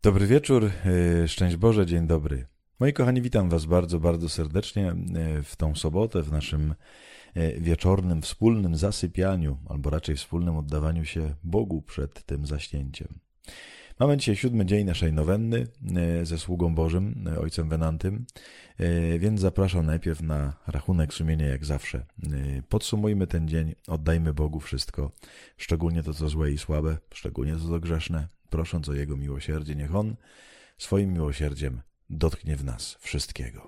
Dobry wieczór, szczęść Boże, dzień dobry. Moi kochani, witam Was bardzo, bardzo serdecznie w tą sobotę, w naszym wieczornym, wspólnym zasypianiu, albo raczej wspólnym oddawaniu się Bogu przed tym zaśnięciem. Mamy dzisiaj 7. dzień naszej nowenny ze sługą Bożym, ojcem Wenantym, więc zapraszam najpierw na rachunek sumienia jak zawsze. Podsumujmy ten dzień, oddajmy Bogu wszystko, szczególnie to, co złe i słabe, szczególnie to, co grzeszne, prosząc o Jego miłosierdzie. Niech On swoim miłosierdziem dotknie w nas wszystkiego.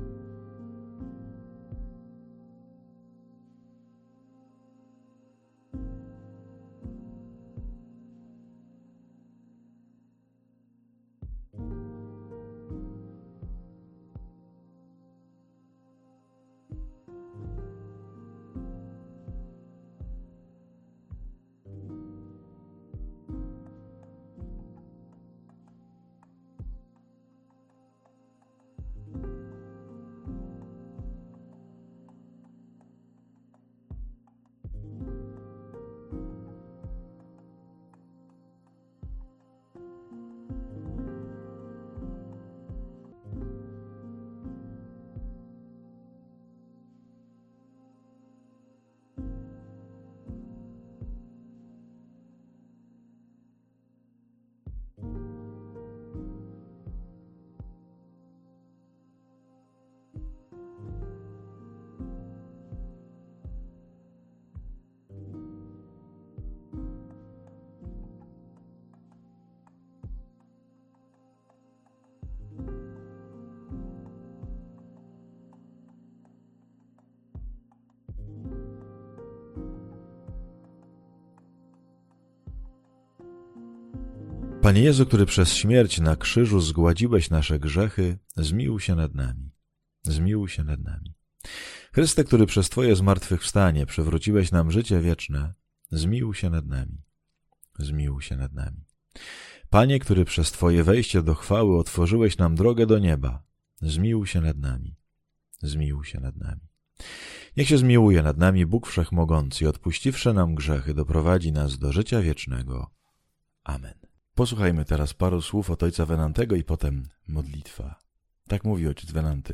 Panie Jezu, który przez śmierć na krzyżu zgładziłeś nasze grzechy, zmiłuj się nad nami. Zmiłuj się nad nami. Chryste, który przez Twoje zmartwychwstanie przywróciłeś nam życie wieczne, zmiłuj się nad nami. Zmiłuj się nad nami. Panie, który przez Twoje wejście do chwały otworzyłeś nam drogę do nieba, zmiłuj się nad nami. Zmiłuj się nad nami. Niech się zmiłuje nad nami Bóg Wszechmogący i odpuściwszy nam grzechy, doprowadzi nas do życia wiecznego. Amen. Posłuchajmy teraz paru słów od ojca Wenantego i potem modlitwa. Tak mówi ojciec Wenanty.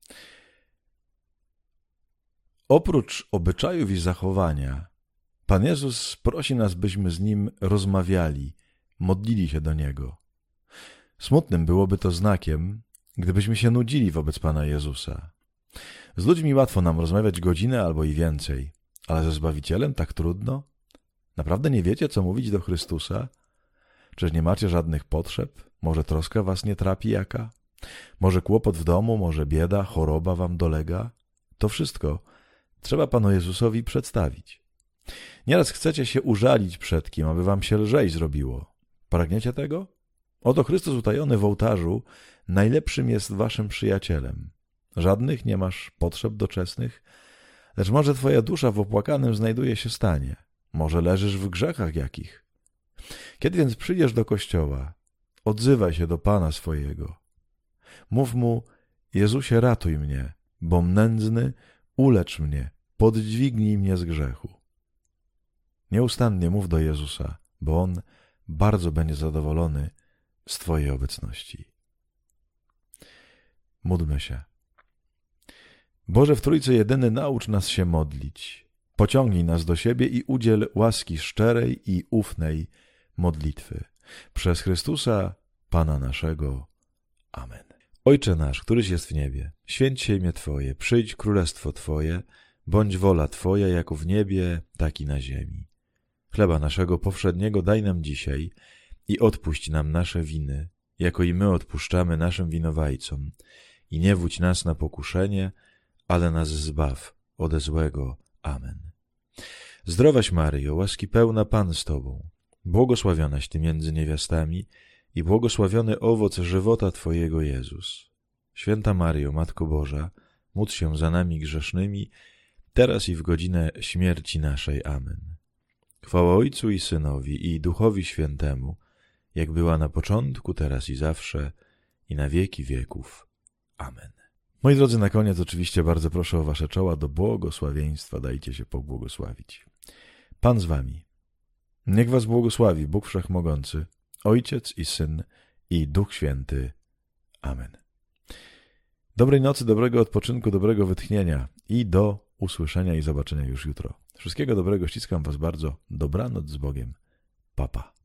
Oprócz obyczajów i zachowania, Pan Jezus prosi nas, byśmy z Nim rozmawiali, modlili się do Niego. Smutnym byłoby to znakiem, gdybyśmy się nudzili wobec Pana Jezusa. Z ludźmi łatwo nam rozmawiać godzinę albo i więcej, ale ze Zbawicielem tak trudno? Naprawdę nie wiecie, co mówić do Chrystusa? Czyż nie macie żadnych potrzeb? Może troska was nie trapi jaka? Może kłopot w domu, może bieda, choroba wam dolega? To wszystko trzeba Panu Jezusowi przedstawić. Nieraz chcecie się użalić przed kim, aby wam się lżej zrobiło. Pragniecie tego? Oto Chrystus utajony w ołtarzu najlepszym jest waszym przyjacielem. Żadnych nie masz potrzeb doczesnych, lecz może twoja dusza w opłakanym znajduje się stanie. Może leżysz w grzechach jakich. Kiedy więc przyjdziesz do kościoła, odzywaj się do Pana swojego. Mów Mu: Jezusie, ratuj mnie, bom nędzny, ulecz mnie, poddźwignij mnie z grzechu. Nieustannie mów do Jezusa, bo On bardzo będzie zadowolony z Twojej obecności. Módlmy się. Boże w Trójcy Jedyny, naucz nas się modlić. Pociągnij nas do siebie i udziel łaski szczerej i ufnej modlitwy. Przez Chrystusa, Pana naszego. Amen. Ojcze nasz, któryś jest w niebie, święć się imię Twoje, przyjdź królestwo Twoje, bądź wola Twoja, jako w niebie, tak i na ziemi. Chleba naszego powszedniego daj nam dzisiaj i odpuść nam nasze winy, jako i my odpuszczamy naszym winowajcom. I nie wódź nas na pokuszenie, ale nas zbaw ode złego. Amen. Zdrowaś Maryjo, łaski pełna, Pan z Tobą, błogosławionaś Ty między niewiastami i błogosławiony owoc żywota Twojego, Jezus. Święta Maryjo, Matko Boża, módl się za nami grzesznymi, teraz i w godzinę śmierci naszej. Amen. Chwała Ojcu i Synowi, i Duchowi Świętemu, jak była na początku, teraz i zawsze, i na wieki wieków. Amen. Moi drodzy, na koniec oczywiście bardzo proszę o wasze czoła do błogosławieństwa. Dajcie się pobłogosławić. Pan z wami. Niech was błogosławi Bóg Wszechmogący, Ojciec i Syn, i Duch Święty. Amen. Dobrej nocy, dobrego odpoczynku, dobrego wytchnienia i do usłyszenia i zobaczenia już jutro. Wszystkiego dobrego, ściskam Was bardzo. Dobranoc z Bogiem. Pa, pa.